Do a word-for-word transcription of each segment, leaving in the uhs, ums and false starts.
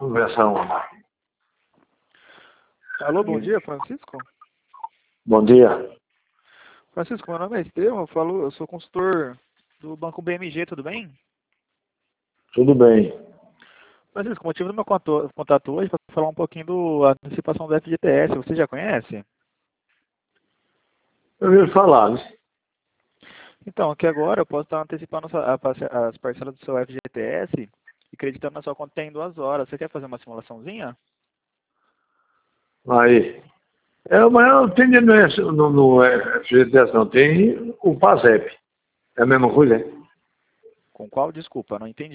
Conversar uma. Alô, bom dia, Francisco. Bom dia. Francisco, meu nome é Estevam, eu, falo, eu sou consultor do Banco B M G, tudo bem? Tudo bem. Francisco, o motivo do meu conto- contato hoje é para falar um pouquinho da antecipação do F G T S, você já conhece? Eu ia falar, né? Então, aqui agora eu posso estar antecipando a- a parce- as parcelas do seu F G T S e acreditando na sua conta em duas horas. Você quer fazer uma simulaçãozinha? Aí. É, mas eu não tenho dinheiro no, no F G T S, não. Tem o PASEP. É a mesma coisa, é? Com qual? Desculpa, não entendi.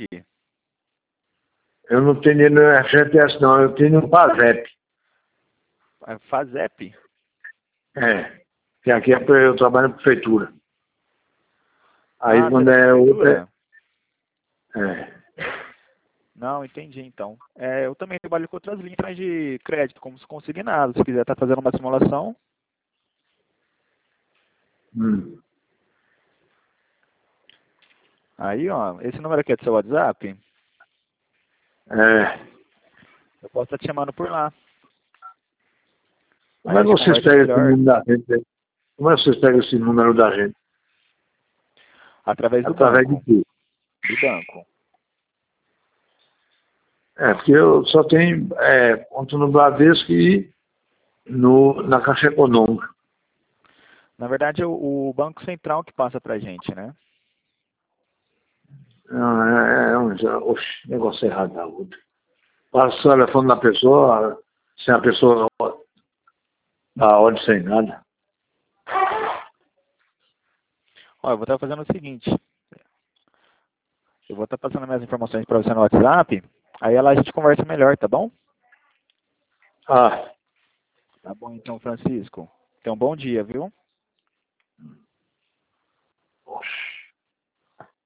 Eu não tenho dinheiro no F G T S, não. Eu tenho o PASEP. É FASEP? É. Que aqui é, pra- eu trabalho na prefeitura. Aí Ah, você é quando da é outra. prefeitura? É. Não, entendi então. É, eu também trabalho com outras linhas de crédito, como os consignados. Se quiser estar fazendo uma simulação, Hum. aí, ó, esse número aqui é do seu WhatsApp, É. eu posso estar te chamando por lá. Como Aí é a que gente vocês conversa pegam esse melhor número da gente? Aí? Como é que vocês pegam esse número da gente? através do Através de banco, quê? do banco. É, porque eu só tenho é, conta no Bradesco e no, na Caixa Econômica. Na verdade, é o, o Banco Central que passa pra gente, né? Não, é, é um oxe, negócio errado da outra. Passa o telefone da pessoa, sem a pessoa dá ordem sem nada. Ó, eu vou estar fazendo o seguinte, eu vou estar passando minhas informações para você no WhatsApp, aí lá a gente conversa melhor, tá bom? Ah, Tá bom então, Francisco. Tenha um bom dia, viu?